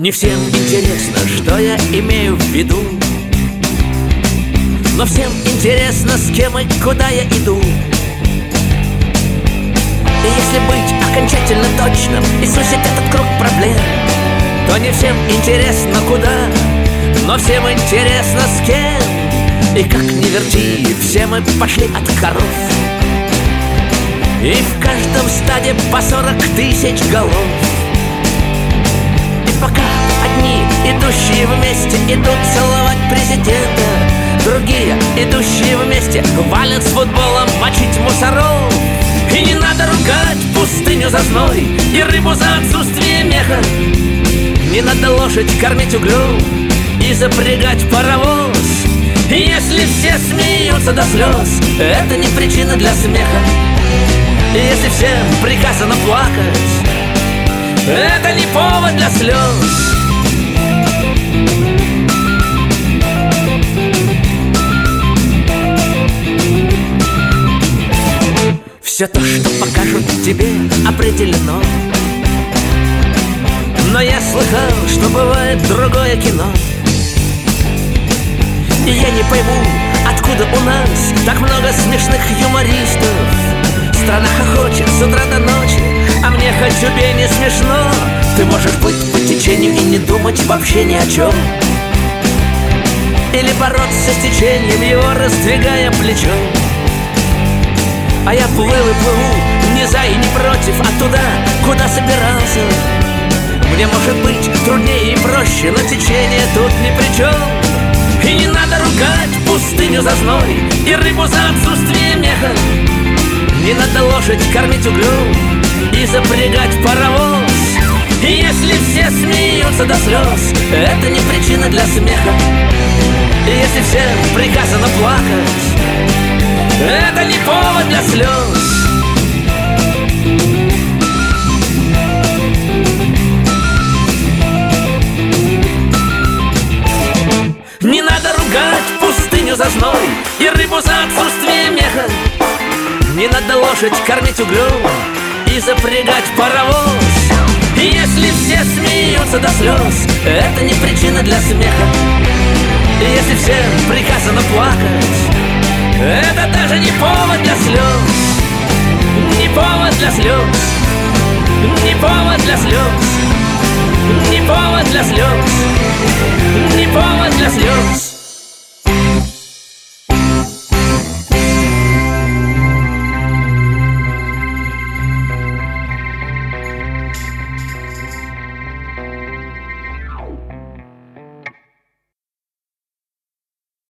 Не всем интересно, что я имею в виду, но всем интересно, с кем и куда я иду. И если быть окончательно точным и сузить этот круг проблем, то не всем интересно куда, но всем интересно с кем. И как ни верти, все мы пошли от коров, и в каждом стаде по 40 тысяч голов. И пока одни, идущие вместе, идут целовать президента, другие, идущие вместе, валят с футболом мочить мусоров. И не надо ругать пустыню за зной и рыбу за отсутствие меха. Не надо лошадь кормить углем и запрягать паровоз. И если все смеются до слез, это не причина для смеха. И если всем приказано плакать, это не повод для слез. Все то, что покажут тебе, определено. Но я слыхал, что бывает другое кино. И я не пойму, откуда у нас так много смешных юмористов. Страна хохочет с утра до ночи, а мне хоть убей не смешно. Ты можешь плыть по течению и не думать вообще ни о чем, или бороться с течением, его раздвигая плечом. А я плыл и плыву, не за и не против, а туда, куда собирался. Мне может быть труднее и проще, но течение тут ни при чем. И не надо ругать пустыню за зной и рыбу за отсутствие меха. Не надо лошадь кормить углем и запрягать паровоз. И если все смеются до слез, это не причина для смеха. И если всем приказано плакать, это не повод для слез. Не надо ругать пустыню за зной и рыбу за отсутствие меха. Не надо лошадь кормить углем и запрягать паровоз. И если все смеются до слез, это не причина для смеха. И если всем приказано плакать, это даже не повод для слез. Не повод для слез. Не повод для слез. Не повод для слез.